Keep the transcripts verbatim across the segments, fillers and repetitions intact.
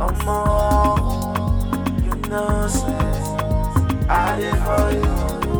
I'm all, you know, say, I did for you.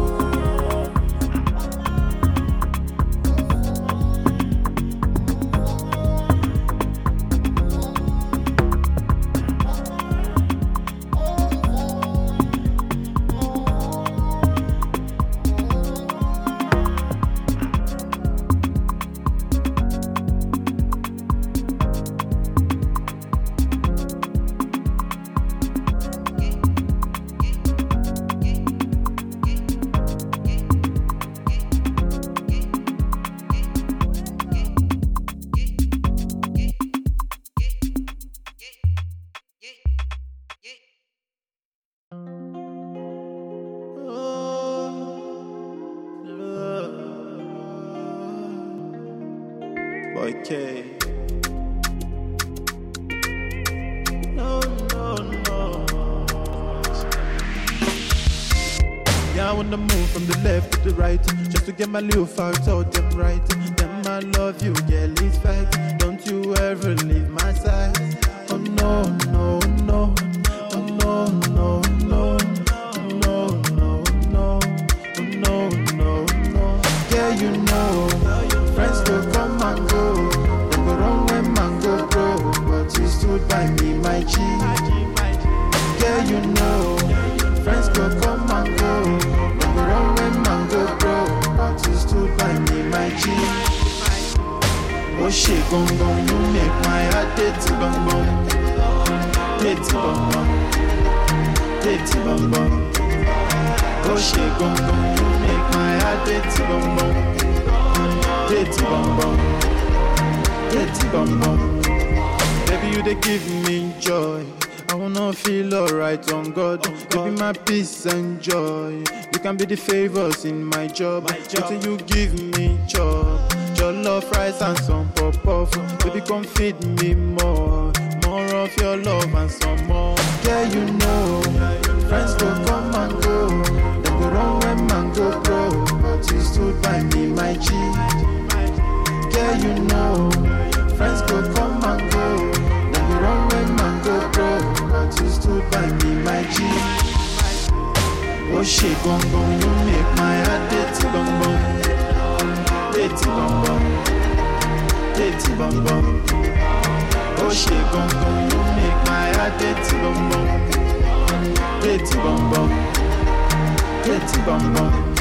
Boy K. No, no, no. Yeah, I wanna move from the left to the right, just to get my little facts out them right. Then I love you, girl, it's fact. Don't you ever leave my side. Oh no, no, no. Oh no, no, no. Oh no, no, no. Oh no, no, no. Yeah, you know, friends will come and go. Don't go wrong when man go bro, but you stood by me, my G. Yeah, you know, friends will come and go. Don't go wrong when man go bro, but you stood by me, my G. Oh shit, gong gong, you make my heart dirty bong bong, dirty bong bong, dirty bong bong. Oh shit, gong gong, you make my heart dirty bong bong, dirty bong bong, dirty bong bong. Baby, you they give me joy. I wanna feel alright on God. You be my peace and joy. You can be the favors in my job. Until you give me job. Your love, rice and some pop-off. Baby, come feed me more. More of your love and some more. Yeah, you know, friends go come and go. They go wrong when man go bro, but you stood by me, my G. Yeah, you know, friends go come and go. They go wrong when man go bro, but you stood by me, my G. Oh shit, gong gong, you make my heart dirty bong bong. Dirty bong bong, dirty bong bong. Oh shit, gong gong, you make my heart dirty bong bong, dirty bong bong, dirty bong bong.